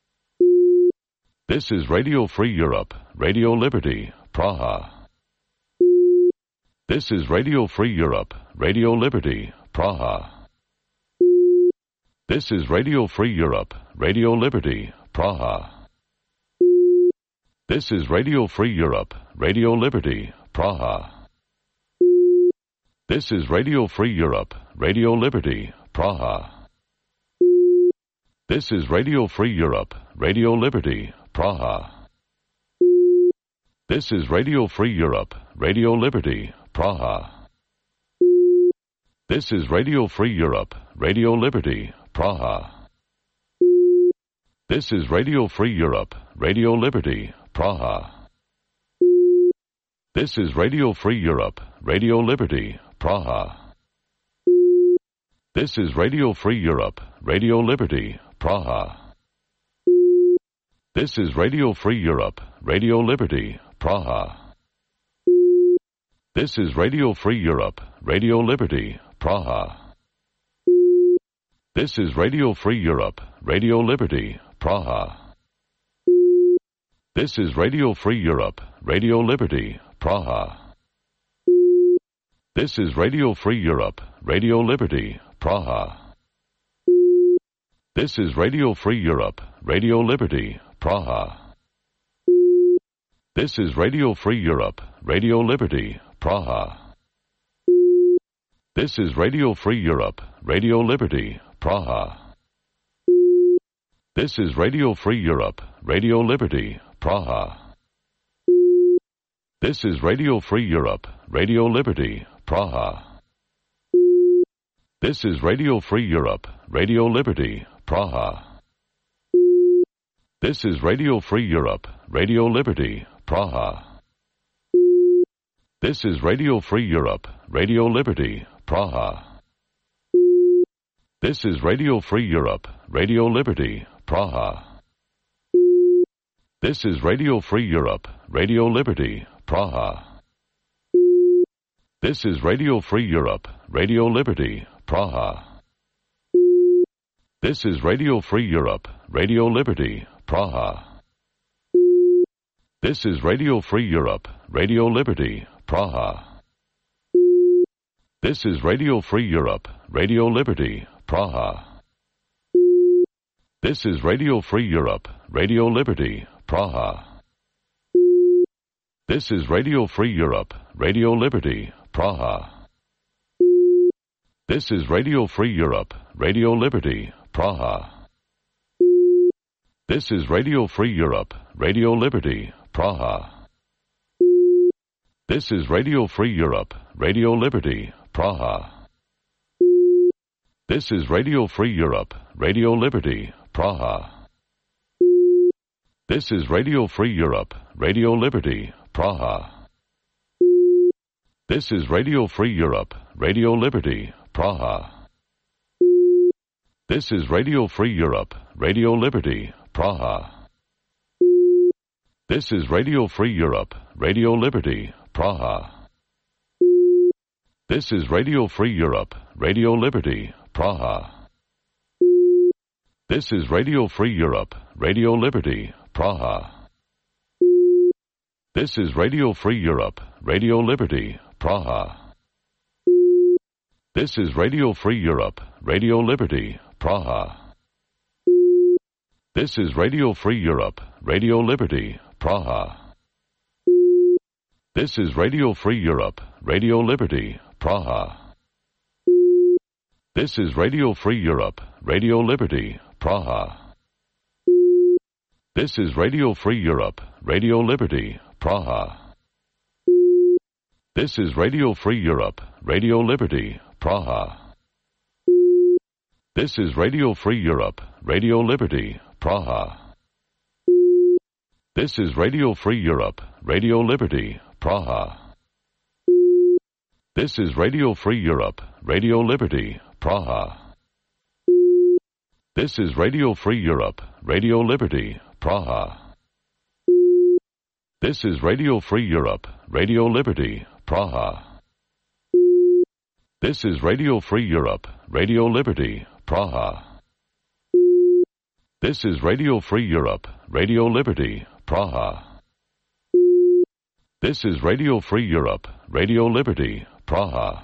Speaker 1: This is Radio Free Europe, Radio Liberty, Praha. This is Radio Free Europe, Radio Liberty, Praha. This is Radio Free Europe, Radio Liberty, Praha. This is Radio Free Europe, Radio Liberty, Praha. This is Radio Free Europe, Radio Liberty, Praha. This is Radio Free Europe, Radio Liberty, Praha. This is Radio Free Europe, Radio Liberty, Praha. This is Radio Free Europe, Radio Liberty, Praha. This is Radio Free Europe, Radio Liberty, Praha. This is Radio Free Europe, Radio Liberty, Praha. This is Radio Free Europe, Radio Liberty, Praha. This is Radio Free Europe, Radio Liberty, Praha. This is Radio Free Europe, Radio Liberty, Praha. This is Radio Free Europe, Radio Liberty, Praha. This is Radio Free Europe, Radio Liberty, Praha. This is Radio Free Europe, Radio Liberty, Praha. This is Radio Free Europe, Radio Liberty, Praha. This is Radio Free Europe, Radio Liberty, Praha. This is Radio Free Europe, Radio Liberty, Praha. This is Radio Free Europe, Radio Liberty, Praha. This is Radio Free Europe, Radio Liberty, Praha. This is Radio Free Europe, Radio Liberty, Praha. This is Radio Free Europe, Radio Liberty, Praha. This is Radio Free Europe, Radio Liberty, Praha. This is Radio Free Europe, Radio Liberty, Praha. This is Radio Free Europe, Radio Liberty, Praha. This is Radio Free Europe, Radio Liberty, Praha. This is Radio Free Europe, Radio Liberty, Praha. This is Radio Free Europe, Radio Liberty, Praha. This is Radio Free Europe, Radio Liberty, Praha. This is Radio Free Europe, Radio Liberty, Praha. This is Radio Free Europe, Radio Liberty, Praha. This is Radio Free Europe, Radio Liberty, Praha. This is Radio Free Europe, Radio Liberty, Praha. This is Radio Free Europe, Radio Liberty, Praha. This is Radio Free Europe, Radio Liberty, Praha. This is Radio Free Europe, Radio Liberty, Praha. This is Radio Free Europe, Radio Liberty, Praha. This is Radio Free Europe, Radio Liberty, Praha. This is Radio Free Europe, Radio Liberty, Praha. This is Radio Free Europe, Radio Liberty, Praha. This is Radio Free Europe, Radio Liberty, Praha. This is Radio Free Europe, Radio Liberty, Praha. This is Radio Free Europe, Radio Liberty, Praha. This is Radio Free Europe, Radio Liberty, Praha. This is Radio Free Europe, Radio Liberty, Praha. This is Radio Free Europe, Radio Liberty, Praha. This is Radio Free Europe, Radio Liberty, Praha. This is Radio Free Europe, Radio Liberty, Praha. This is Radio Free Europe, Radio Liberty, Praha. This is Radio Free Europe, Radio Liberty, Praha. This is Radio Free Europe, Radio Liberty, Praha. This is Radio Free Europe, Radio Liberty, Praha. This is Radio Free Europe, Radio Liberty, Praha. This is Radio Free Europe, Radio Liberty, Praha. This is Radio Free Europe, Radio Liberty, Praha. This is Radio Free Europe, Radio Liberty, Praha.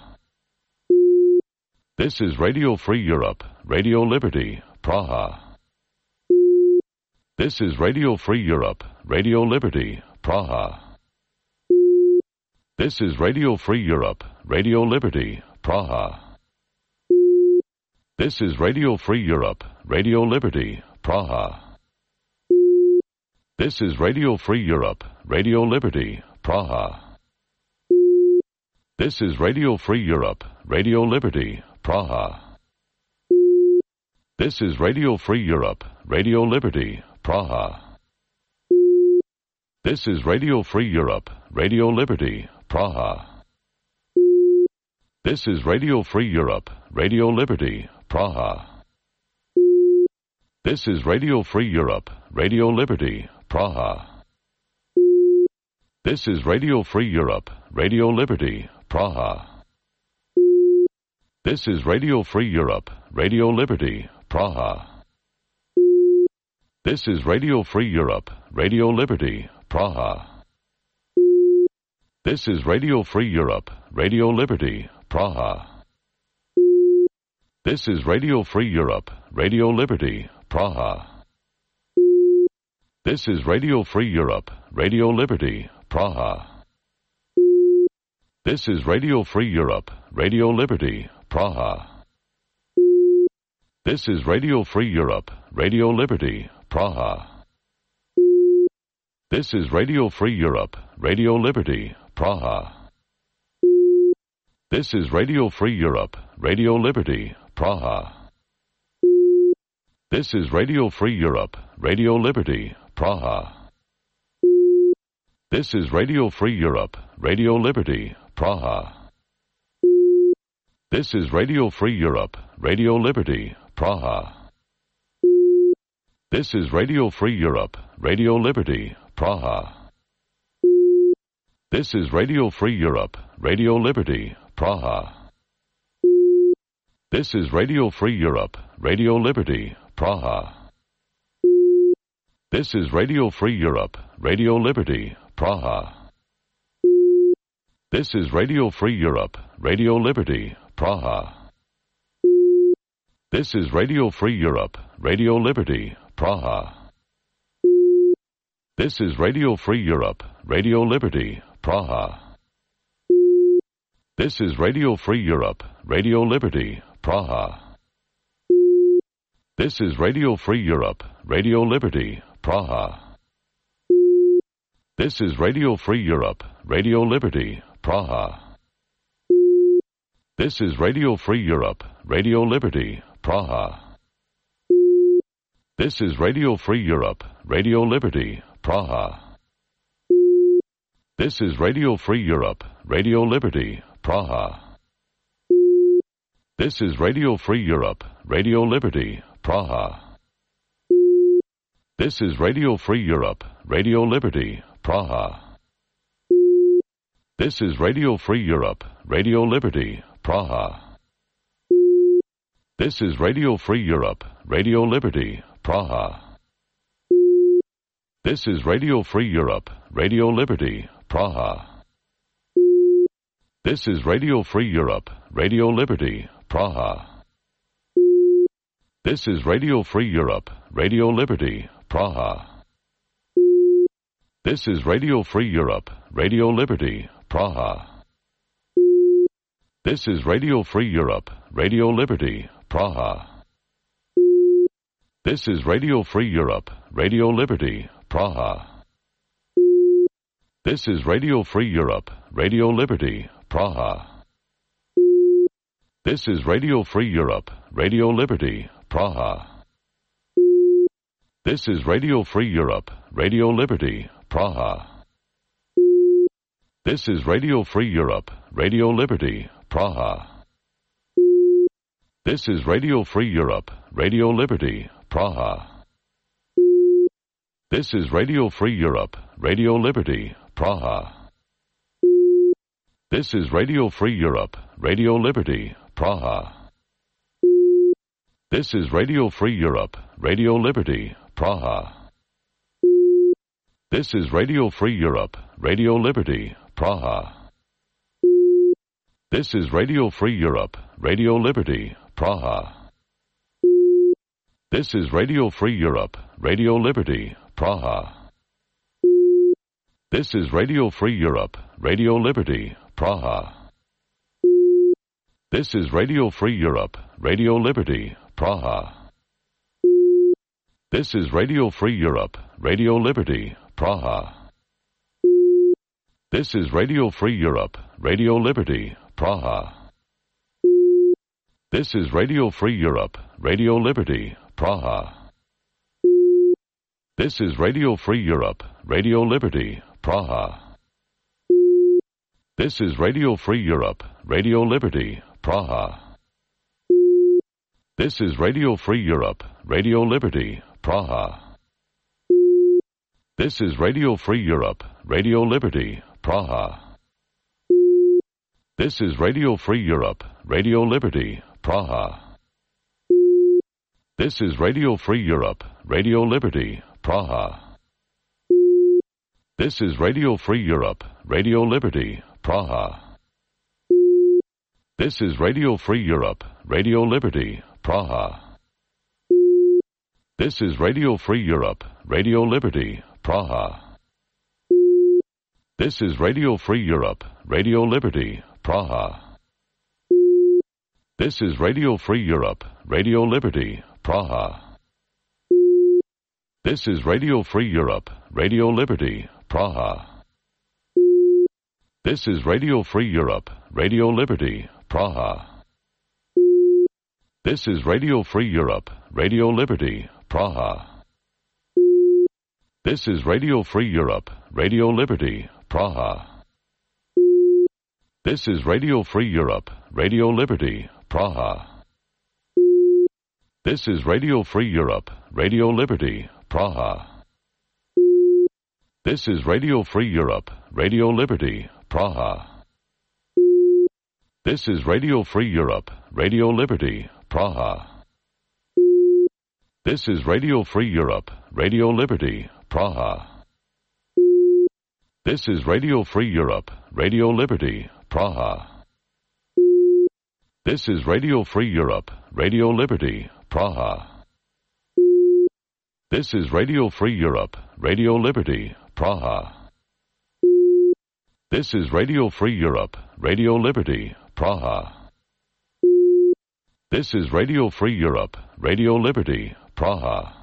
Speaker 1: This is Radio Free Europe, Radio Liberty, Praha. This is Radio Free Europe, Radio Liberty, Praha. This is Radio Free Europe, Radio Liberty, Praha. This is Radio Free Europe, Radio Liberty, Praha. This is Radio Free Europe, Radio Liberty, Praha. This is Radio Free Europe, Radio Liberty, Praha. This is Radio Free Europe, Radio Liberty, Praha. This is Radio Free Europe, Radio Liberty, Praha. This is Radio Free Europe, Radio Liberty, Praha. This is Radio Free Europe, Radio Liberty, Praha. This is Radio Free Europe, Radio Liberty, Praha. This is Radio Free Europe, Radio Liberty, Praha. This is Radio Free Europe, Radio Liberty, Praha. This is Radio Free Europe, Radio Liberty, Praha. This is Radio Free Europe, Radio Liberty, Praha. This is Radio Free Europe, Radio Liberty, Praha. This is Radio Free Europe, Radio Liberty, Praha. This is Radio Free Europe, Radio Liberty, Praha. This is Radio Free Europe, Radio Liberty, Praha. This is Radio Free Europe, Radio Liberty, Praha. This is Radio Free Europe, Radio Liberty, Praha. This is Radio Free Europe, Radio Liberty, Praha. This is Radio Free Europe, Radio Liberty, Praha. This is Radio Free Europe, Radio Liberty, Praha. This is Radio Free Europe, Radio Liberty, Praha. This is Radio Free Europe, Radio Liberty, Praha. This is Radio Free Europe, Radio Liberty, Praha. This is Radio Free Europe, Radio Liberty, Praha. This is Radio Free Europe, Radio Liberty, Praha. This is Radio Free Europe, Radio Liberty, Praha. This is Radio Free Europe, Radio Liberty, Praha. This is Radio Free Europe, Radio Liberty, Praha. This is Radio Free Europe, Radio Liberty, Praha. This is Radio Free Europe, Radio Liberty, Praha. This is Radio Free Europe, Radio Liberty, Praha. This is Radio Free Europe, Radio Liberty, Praha. This is Radio Free Europe, Radio Liberty, Praha. This is Radio Free Europe, Radio Liberty, Praha. This is Radio Free Europe, Radio Liberty, Praha. This is Radio Free Europe, Radio Liberty, Praha. This is Radio Free Europe, Radio Liberty, Praha. This is Radio Free Europe, Radio Liberty, Praha. This is Radio Free Europe, Radio Liberty, Praha. This is Radio Free Europe, Radio Liberty, Praha. This is Radio Free Europe, Radio Liberty, Praha. This is Radio Free Europe, Radio Liberty, Praha. This is Radio Free Europe, Radio Liberty, Praha. This is Radio Free Europe, Radio Liberty, Praha. This is Radio Free Europe, Radio Liberty, Praha. This is Radio Free Europe, Radio Liberty, Praha. This is Radio Free Europe, Radio Liberty, Praha. This is Radio Free Europe, Radio Liberty, Praha. This is Radio Free Europe, Radio Liberty, Praha. This is Radio Free Europe, Radio Liberty, Praha. This is Radio Free Europe, Radio Liberty, Praha. This is Radio Free Europe, Radio Liberty, Praha. This is Radio Free Europe, Radio Liberty, Praha. This is Radio Free Europe, Radio Liberty, Praha. This is Radio Free Europe, Radio Liberty, Praha. This is Radio Free Europe, Radio Liberty, Praha. This is Radio Free Europe, Radio Liberty, Praha. This is Radio Free Europe, Radio Liberty, Praha. This is Radio Free Europe, Radio Liberty, Praha. This is Radio Free Europe, Radio Liberty, Praha. This is Radio Free Europe, Radio Liberty, Praha. This is Radio Free Europe, Radio Liberty, Praha. This is Radio Free Europe, Radio Liberty, Praha. This is Radio Free Europe, Radio Liberty, Praha. This is Radio Free Europe, Radio Liberty, Praha. This is Radio Free Europe, Radio Liberty, Praha. This is Radio Free Europe, Radio Liberty, Praha. This is Radio Free Europe, Radio Liberty, Praha. This is Radio Free Europe, Radio Liberty, Praha. This is Radio Free Europe, Radio Liberty, Praha. This is Radio Free Europe, Radio Liberty, Praha. This is Radio Free Europe, Radio Liberty, Praha. This is Radio Free Europe, Radio Liberty, Praha. This is Radio Free Europe, Radio Liberty, Praha. This is Radio Free Europe, Radio Liberty, Praha. This is Radio Free Europe, Radio Liberty, Praha. This is Radio Free Europe, Radio Liberty, Praha. This is Radio Free Europe, Radio Liberty, Praha. This is Radio Free Europe, Radio Liberty, Praha. This is Radio Free Europe, Radio Liberty, Praha. This is Radio Free Europe, Radio Liberty, Praha. This is Radio Free Europe, Radio Liberty, Praha. This is Radio Free Europe, Radio Liberty, Praha.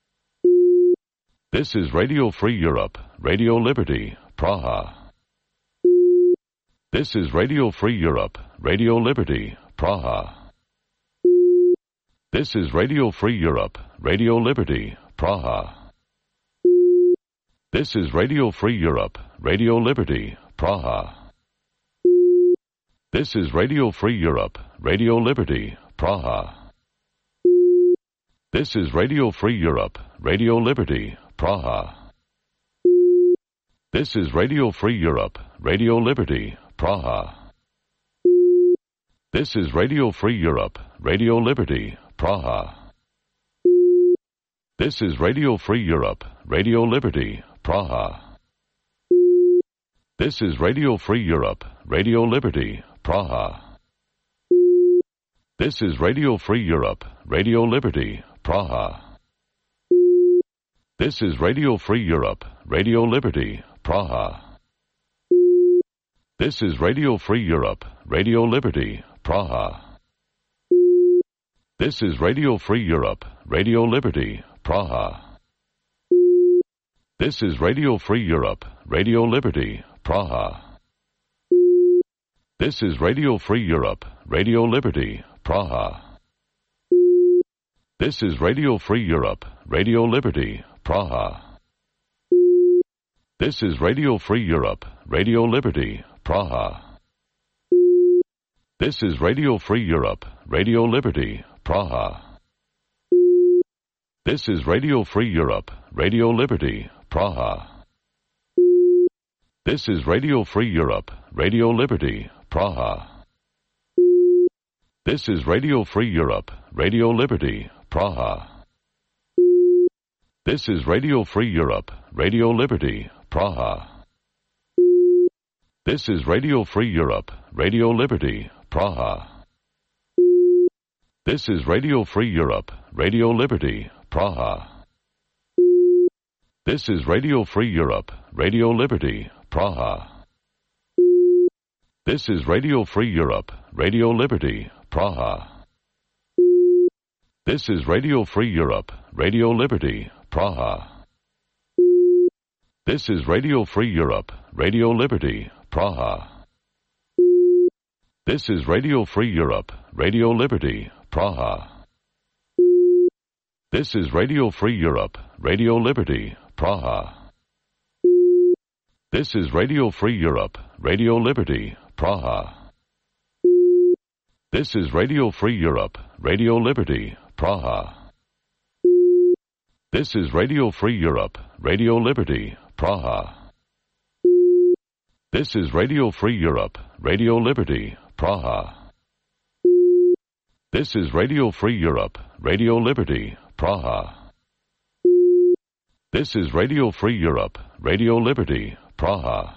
Speaker 1: This is Radio Free Europe, Radio Liberty, Praha. This is Radio Free Europe, Radio Liberty, Praha. This is Radio Free Europe, Radio Liberty, Praha. This is Radio Free Europe, Radio Liberty, Praha. This is Radio Free Europe, Radio Liberty, Praha. This is Radio Free Europe, Radio Liberty, Praha. This is Radio Free Europe, Radio Liberty, Praha. This is Radio Free Europe, Radio Liberty, Praha. This is Radio Free Europe, Radio Liberty, Praha. This is Radio Free Europe, Radio Liberty, Praha. This is Radio Free Europe, Radio Liberty, Praha. This is Radio Free Europe, Radio Liberty, Praha. This is Radio Free Europe, Radio Liberty, Praha. This is Radio Free Europe, Radio Liberty, Praha. This is Radio Free Europe, Radio Liberty, Praha. This is Radio Free Europe, Radio Liberty, Praha. This is Radio Free Europe, Radio Liberty, Praha. This is Radio Free Europe, Radio Liberty, Praha. This is Radio Free Europe, Radio Liberty, Praha. This is Radio Free Europe, Radio Liberty, Praha. This is Radio Free Europe, Radio Liberty, Praha. This is Radio Free Europe, Radio Liberty, Praha. This is Radio Free Europe, Radio Liberty, Praha. This is Radio Free Europe, Radio Liberty, Praha. This is Radio Free Europe, Radio Liberty, Praha. This is Radio Free Europe, Radio Liberty, Praha. This is Radio Free Europe, Radio Liberty, Praha. This is Radio Free Europe, Radio Liberty, Praha. This is Radio Free Europe, Radio Liberty, Praha. This is Radio Free Europe, Radio Liberty, Praha. This is Radio Free Europe, Radio Liberty, Praha. This is Radio Free Europe, Radio Liberty, Praha. This is Radio Free Europe, Radio Liberty, Praha. This is Radio Free Europe, Radio Liberty, Praha. This is Radio Free Europe, Radio Liberty, Praha. This is Radio Free Europe, Radio Liberty, Praha. This is Radio Free Europe, Radio Liberty, Praha.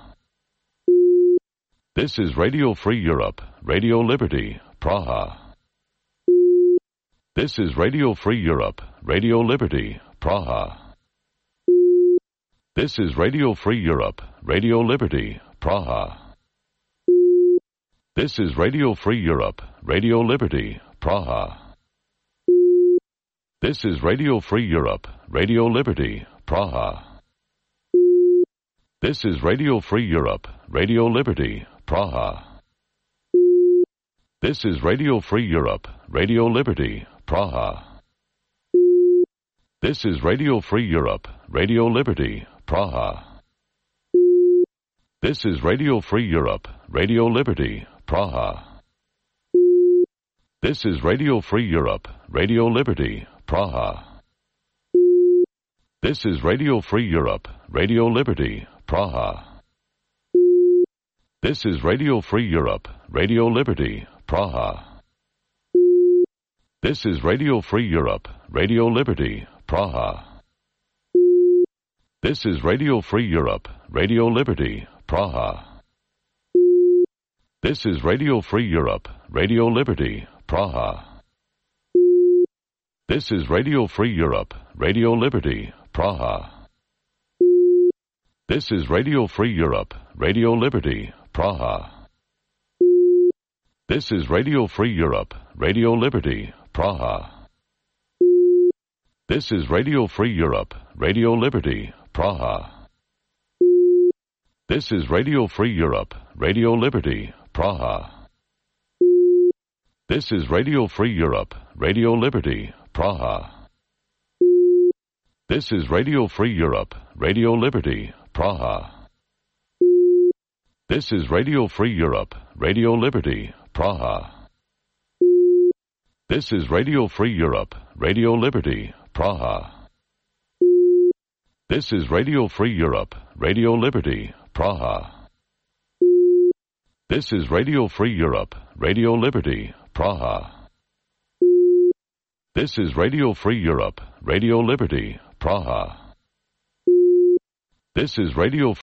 Speaker 1: This is Radio Free Europe, Radio Liberty, Praha. This is Radio Free Europe, Radio Liberty, Praha. This is Radio Free Europe, Radio Liberty, Praha. This is Radio Free Europe, Radio Liberty, Praha. This is Radio Free Europe, Radio Liberty, Praha. This is Radio Free Europe, Radio Liberty, Praha. This is Radio Free Europe, Radio Liberty, Praha. This is Radio Free Europe, Radio Liberty, Praha. This is Radio Free Europe, Radio Liberty, Praha. This is Radio Free Europe, Radio Liberty, Praha. This is Radio Free Europe, Radio Liberty, Praha. This is Radio Free Europe, Radio Liberty, Praha. This is Radio Free Europe, Radio Liberty, Praha. This is Radio Free Europe, Radio Liberty, Praha. This is Radio Free Europe, Radio Liberty, Praha. This is Radio Free Europe, Radio Liberty, Praha. This is Radio Free Europe, Radio Liberty, Praha. This is Radio Free Europe, Radio Liberty, Praha. This is Radio Free Europe, Radio Liberty, Praha. This is Radio Free Europe, Radio Liberty, Praha. This is Radio Free Europe, Radio Liberty, Praha. This is Radio Free Europe, Radio Liberty, Praha. This is Radio Free Europe, Radio Liberty, Praha. This is Radio Free Europe, Radio Liberty, Praha. This is Radio Free Europe, Radio Liberty, Praha. This is Radio Free Europe, Radio Liberty, Praha. This is Radio Free Europe, Radio Liberty, Praha. This is Radio